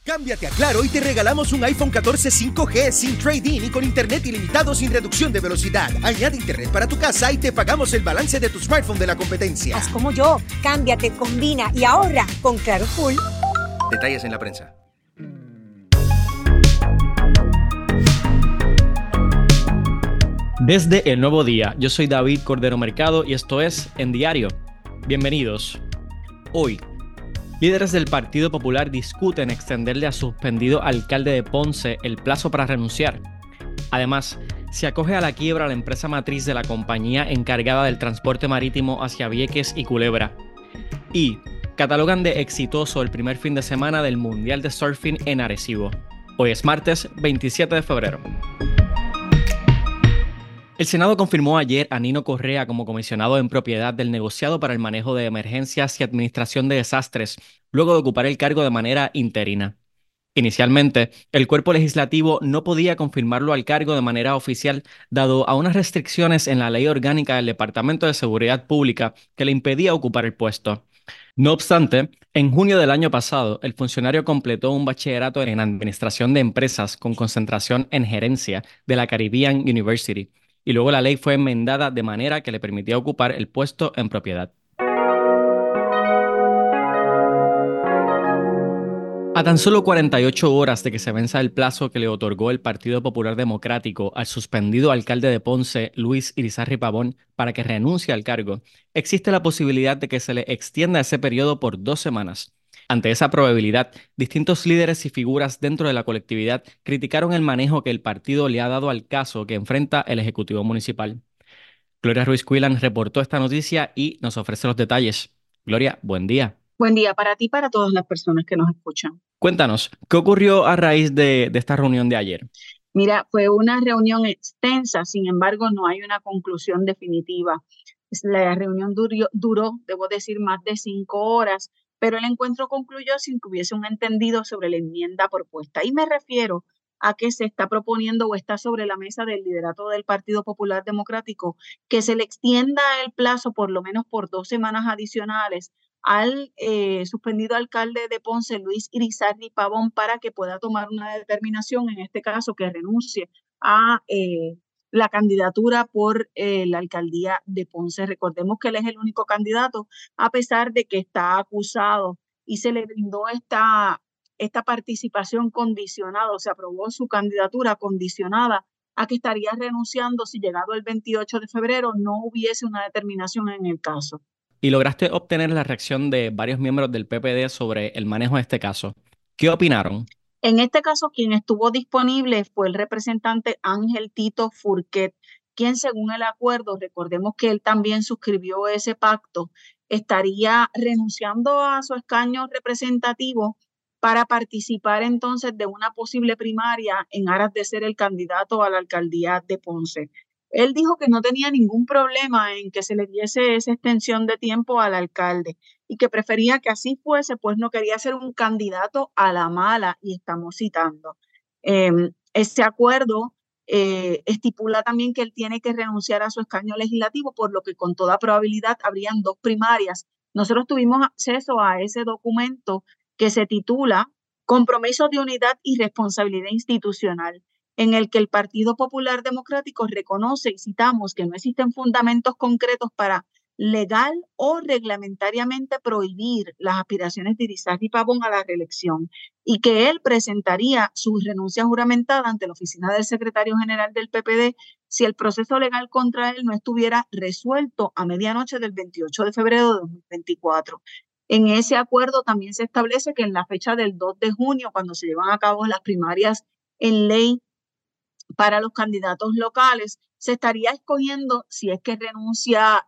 Cámbiate a Claro y te regalamos un iPhone 14 5G sin trade-in y con internet ilimitado sin reducción de velocidad. Añade internet para tu casa y te pagamos el balance de tu smartphone de la competencia. Haz como yo, cámbiate, combina y ahorra con Claro Full. Detalles en la prensa. Desde el nuevo día, yo soy David Cordero Mercado y esto es En Diario. Bienvenidos. Hoy, líderes del Partido Popular discuten extenderle a suspendido alcalde de Ponce el plazo para renunciar. Además, se acoge a la quiebra la empresa matriz de la compañía encargada del transporte marítimo hacia Vieques y Culebra. Y catalogan de exitoso el primer fin de semana del Mundial de Surfing en Arecibo. Hoy es martes 27 de febrero. El Senado confirmó ayer a Nino Correa como comisionado en propiedad del negociado para el manejo de emergencias y administración de desastres, luego de ocupar el cargo de manera interina. Inicialmente, el cuerpo legislativo no podía confirmarlo al cargo de manera oficial, dado a unas restricciones en la ley orgánica del Departamento de Seguridad Pública que le impedía ocupar el puesto. No obstante, en junio del año pasado, el funcionario completó un bachillerato en Administración de Empresas con concentración en Gerencia de la Caribbean University, y luego la ley fue enmendada de manera que le permitía ocupar el puesto en propiedad. A tan solo 48 horas de que se venza el plazo que le otorgó el Partido Popular Democrático al suspendido alcalde de Ponce, Luis Irizarry Pavón, para que renuncie al cargo, existe la posibilidad de que se le extienda ese periodo por 2 semanas. Ante esa probabilidad, distintos líderes y figuras dentro de la colectividad criticaron el manejo que el partido le ha dado al caso que enfrenta el Ejecutivo Municipal. Gloria Ruiz Cuilan reportó esta noticia y nos ofrece los detalles. Gloria, buen día. Buen día para ti y para todas las personas que nos escuchan. Cuéntanos, ¿qué ocurrió a raíz de esta reunión de ayer? Mira, fue una reunión extensa, sin embargo, no hay una conclusión definitiva. La reunión duró, debo decir, más de 5 horas, pero el encuentro concluyó sin que hubiese un entendido sobre la enmienda propuesta. Y me refiero a que se está proponiendo o está sobre la mesa del liderato del Partido Popular Democrático que se le extienda el plazo por lo menos por 2 semanas adicionales al suspendido alcalde de Ponce, Luis Irizarry Pavón, para que pueda tomar una determinación, en este caso que renuncie a la candidatura por la alcaldía de Ponce. Recordemos que él es el único candidato, a pesar de que está acusado y se le brindó esta participación condicionada, o se aprobó su candidatura condicionada a que estaría renunciando si llegado el 28 de febrero no hubiese una determinación en el caso. Y lograste obtener la reacción de varios miembros del PPD sobre el manejo de este caso. ¿Qué opinaron? En este caso, quien estuvo disponible fue el representante Ángel Tito Furquet, quien según el acuerdo, recordemos que él también suscribió ese pacto, estaría renunciando a su escaño representativo para participar entonces de una posible primaria en aras de ser el candidato a la alcaldía de Ponce. Él dijo que no tenía ningún problema en que se le diese esa extensión de tiempo al alcalde y que prefería que así fuese, pues no quería ser un candidato a la mala, y estamos citando. Ese acuerdo estipula también que él tiene que renunciar a su escaño legislativo, por lo que con toda probabilidad habrían 2 primarias. Nosotros tuvimos acceso a ese documento que se titula Compromiso de Unidad y Responsabilidad Institucional, en el que el Partido Popular Democrático reconoce, y citamos, que no existen fundamentos concretos para legal o reglamentariamente prohibir las aspiraciones de Irizarry Pavón a la reelección, y que él presentaría su renuncia juramentada ante la oficina del secretario general del PPD si el proceso legal contra él no estuviera resuelto a medianoche del 28 de febrero de 2024. En ese acuerdo también se establece que en la fecha del 2 de junio, cuando se llevan a cabo las primarias en ley para los candidatos locales, se estaría escogiendo, si es que renuncia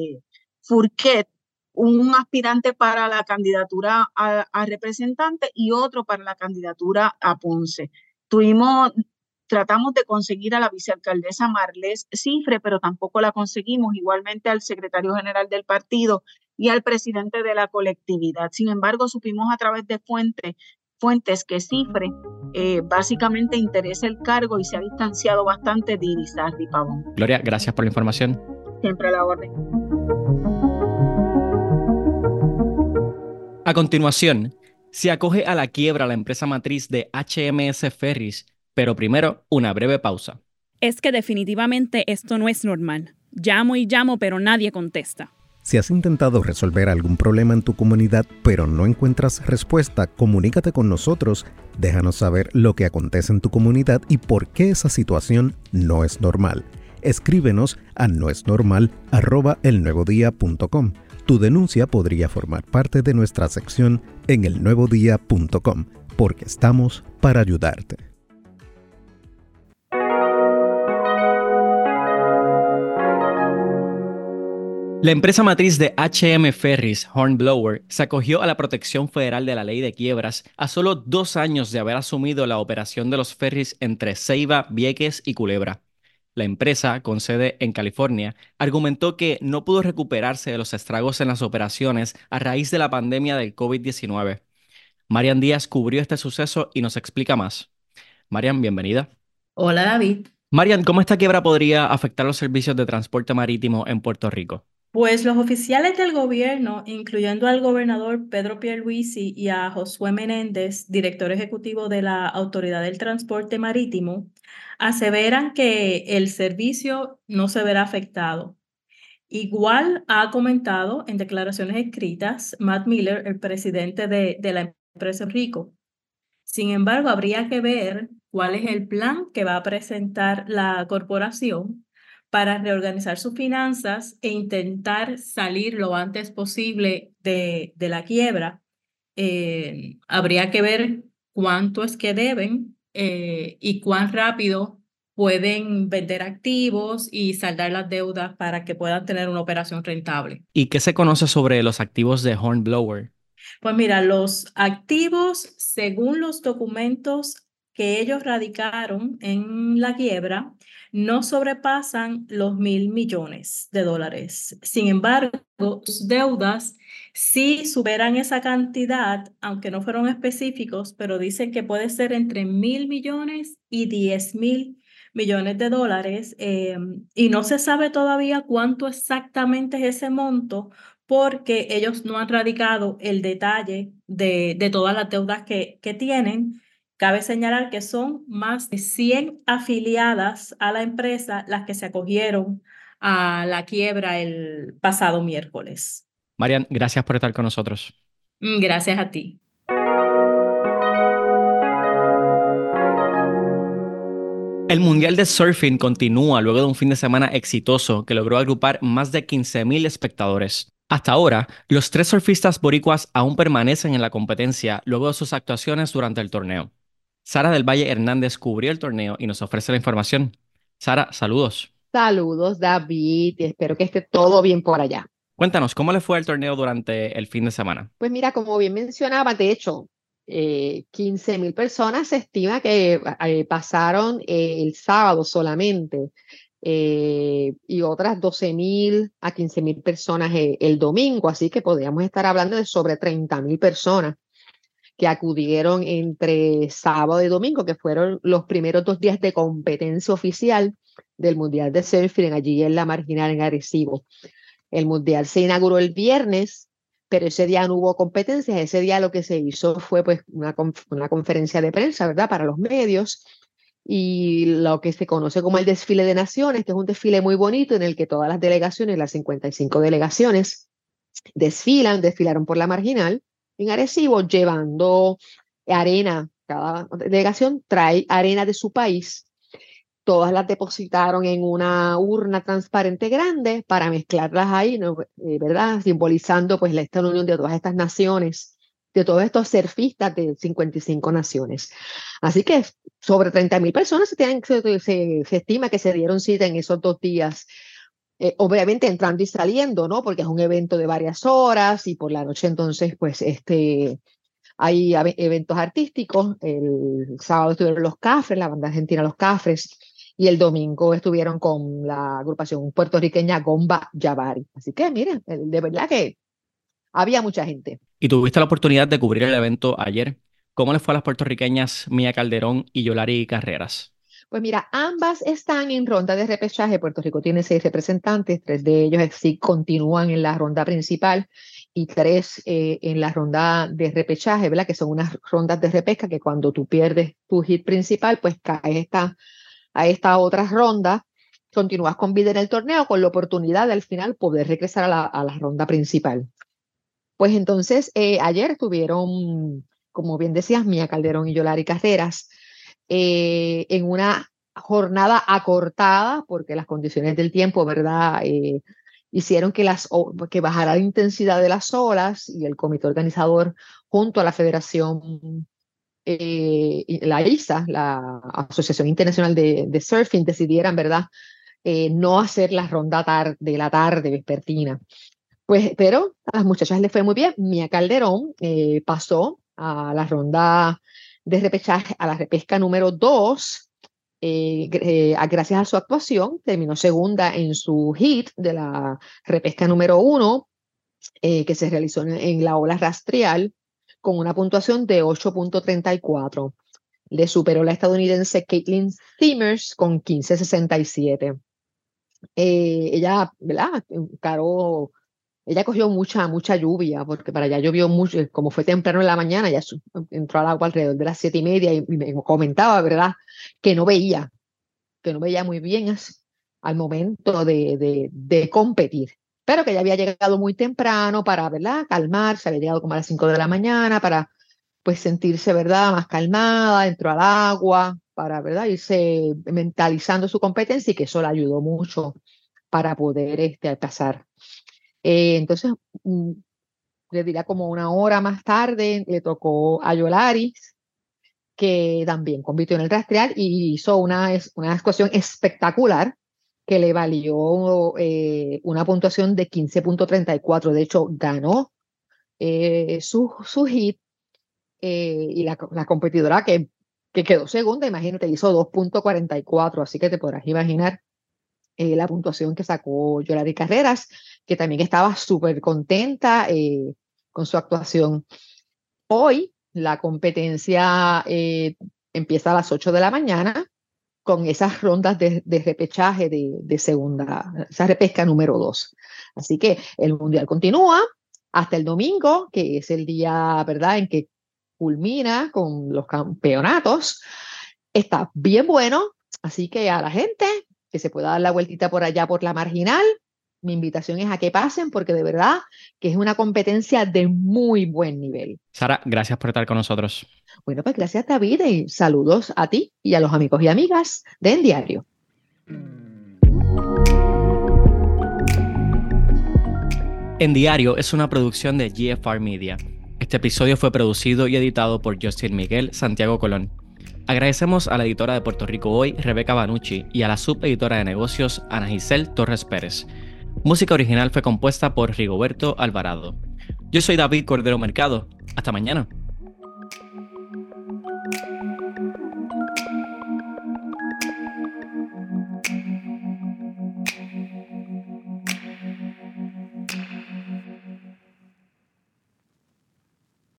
Furquet, un aspirante para la candidatura a representante y otro para la candidatura a Ponce. Tratamos de conseguir a la vicealcaldesa Marlés Cifre, pero tampoco la conseguimos, igualmente al secretario general del partido y al presidente de la colectividad. Sin embargo, supimos a través de fuentes que Cifre básicamente interesa el cargo y se ha distanciado bastante de Irizarry Pavón. Gloria, gracias por la información. Siempre a la orden. A continuación, Se acoge a la quiebra la empresa matriz de HMS Ferries, pero primero una breve pausa. Es que definitivamente esto no es normal. Llamo y llamo, pero nadie contesta. Si has intentado resolver algún problema en tu comunidad, pero no encuentras respuesta, comunícate con nosotros. Déjanos saber lo que acontece en tu comunidad y por qué esa situación no es normal. Escríbenos a noesnormal@elnuevodía.com. Tu denuncia podría formar parte de nuestra sección en elnuevodía.com, porque estamos para ayudarte. La empresa matriz de HM Ferries, Hornblower, se acogió a la protección federal de la ley de quiebras a solo 2 años de haber asumido la operación de los ferries entre Ceiba, Vieques y Culebra. La empresa, con sede en California, argumentó que no pudo recuperarse de los estragos en las operaciones a raíz de la pandemia del COVID-19. Marian Díaz cubrió este suceso y nos explica más. Marian, bienvenida. Hola David. Marian, ¿cómo esta quiebra podría afectar los servicios de transporte marítimo en Puerto Rico? Pues los oficiales del gobierno, incluyendo al gobernador Pedro Pierluisi y a Josué Menéndez, director ejecutivo de la Autoridad del Transporte Marítimo, aseveran que el servicio no se verá afectado. Igual ha comentado en declaraciones escritas Matt Miller, el presidente de la empresa Rico. Sin embargo, habría que ver cuál es el plan que va a presentar la corporación para reorganizar sus finanzas e intentar salir lo antes posible de la quiebra. Habría que ver cuánto es que deben y cuán rápido pueden vender activos y saldar las deudas para que puedan tener una operación rentable. ¿Y qué se conoce sobre los activos de Hornblower? Pues mira, los activos, según los documentos que ellos radicaron en la quiebra, no sobrepasan los $1,000 millones. Sin embargo, sus deudas sí superan esa cantidad, aunque no fueron específicos, pero dicen que puede ser entre 1,000 millones y 10,000 millones de dólares, y no se sabe todavía cuánto exactamente es ese monto, porque ellos no han radicado el detalle de todas las deudas que tienen. Cabe señalar que son más de 100 afiliadas a la empresa las que se acogieron a la quiebra el pasado miércoles. Marian, gracias por estar con nosotros. Gracias a ti. El Mundial de Surfing continúa luego de un fin de semana exitoso que logró agrupar más de 15,000 espectadores. Hasta ahora, los 3 surfistas boricuas aún permanecen en la competencia luego de sus actuaciones durante el torneo. Sara del Valle Hernández cubrió el torneo y nos ofrece la información. Sara, saludos. Saludos, David, y espero que esté todo bien por allá. Cuéntanos, ¿cómo le fue el torneo durante el fin de semana? Pues mira, como bien mencionaba, de hecho, 15,000 personas se estima que pasaron el sábado solamente, y otras 12,000 a 15,000 personas el domingo, así que podríamos estar hablando de sobre 30,000 personas que acudieron entre sábado y domingo, que fueron los primeros 2 días de competencia oficial del Mundial de Surfing allí en la Marginal en Arecibo. El Mundial se inauguró el viernes, pero ese día no hubo competencias. Ese día lo que se hizo fue pues una conferencia de prensa, ¿verdad?, para los medios, y lo que se conoce como el desfile de naciones, que es un desfile muy bonito en el que todas las delegaciones, las 55 delegaciones, desfilaron por la Marginal en Arecibo llevando arena. Cada delegación trae arena de su país. Todas las depositaron en una urna transparente grande para mezclarlas ahí, ¿no? ¿Verdad? Simbolizando pues esta unión de todas estas naciones, de todos estos surfistas de 55 naciones. Así que sobre 30,000 personas se estima que se dieron cita en esos 2 días. Obviamente entrando y saliendo, ¿no? Porque es un evento de varias horas y por la noche entonces pues hay eventos artísticos. El sábado estuvieron los Cafres, la banda argentina Los Cafres, y el domingo estuvieron con la agrupación puertorriqueña Gomba Yavari. Así que miren, de verdad que había mucha gente. Y tuviste la oportunidad de cubrir el evento ayer. ¿Cómo les fue a las puertorriqueñas Mía Calderón y Yolari Carreras? Pues mira, ambas están en ronda de repechaje. Puerto Rico tiene 6 representantes, 3 de ellos sí continúan en la ronda principal y 3 en la ronda de repechaje, ¿verdad? Que son unas rondas de repesca que cuando tú pierdes tu hit principal, pues caes a esta otra ronda, continúas con vida en el torneo con la oportunidad de al final poder regresar a la ronda principal. Pues entonces ayer tuvieron, como bien decías, Mía Calderón y Yolari Carreras en una jornada acortada porque las condiciones del tiempo, ¿verdad? Hicieron que bajara la intensidad de las olas y el comité organizador junto a la Federación, la ISA, la Asociación Internacional de Surfing, decidieran, ¿verdad? No hacer la ronda de la tarde vespertina. Pues, pero a las muchachas les fue muy bien. Mía Calderón pasó a la ronda de repechaje, a la repesca número 2, gracias a su actuación, terminó segunda en su hit de la repesca número 1, que se realizó en la ola rastreal, con una puntuación de 8.34. Le superó la estadounidense Caitlin Simmers con 15.67. Ella, ¿verdad? Ella cogió mucha lluvia, porque para allá llovió mucho, como fue temprano en la mañana, ya entró al agua alrededor de las 7:30 y me comentaba, ¿verdad? Que no veía muy bien al momento de competir, pero que ya había llegado muy temprano para, ¿verdad? Calmarse, había llegado como a las 5 de la mañana para, pues, sentirse, ¿verdad? Más calmada, entró al agua para, ¿verdad? Irse mentalizando su competencia y que eso le ayudó mucho para poder pasar. Entonces, le diría como una hora más tarde, le tocó a Yolari, que también compitió en el rastrear y hizo una actuación espectacular que le valió una puntuación de 15.34. De hecho, ganó su hit y la competidora que quedó segunda, imagínate, hizo 2.44, así que te podrás imaginar la puntuación que sacó Yolari Carreras, que también estaba súper contenta con su actuación. Hoy la competencia empieza a las 8 de la mañana con esas rondas de repechaje de segunda, esa repesca número 2. Así que el mundial continúa hasta el domingo, que es el día, ¿verdad?, en que culmina con los campeonatos. Está bien bueno, así que a la gente que se pueda dar la vueltita por allá por la Marginal, mi invitación es a que pasen porque de verdad que es una competencia de muy buen nivel. Sara, gracias por estar con nosotros. Bueno, pues gracias, David, y saludos a ti y a los amigos y amigas de En Diario. En Diario es una producción de GFR Media. Este episodio fue producido y editado por Justin Miguel Santiago Colón. Agradecemos a la editora de Puerto Rico Hoy, Rebeca Banucci, y a la subeditora de negocios, Ana Giselle Torres Pérez. Música original fue compuesta por Rigoberto Alvarado. Yo soy David Cordero Mercado. Hasta mañana.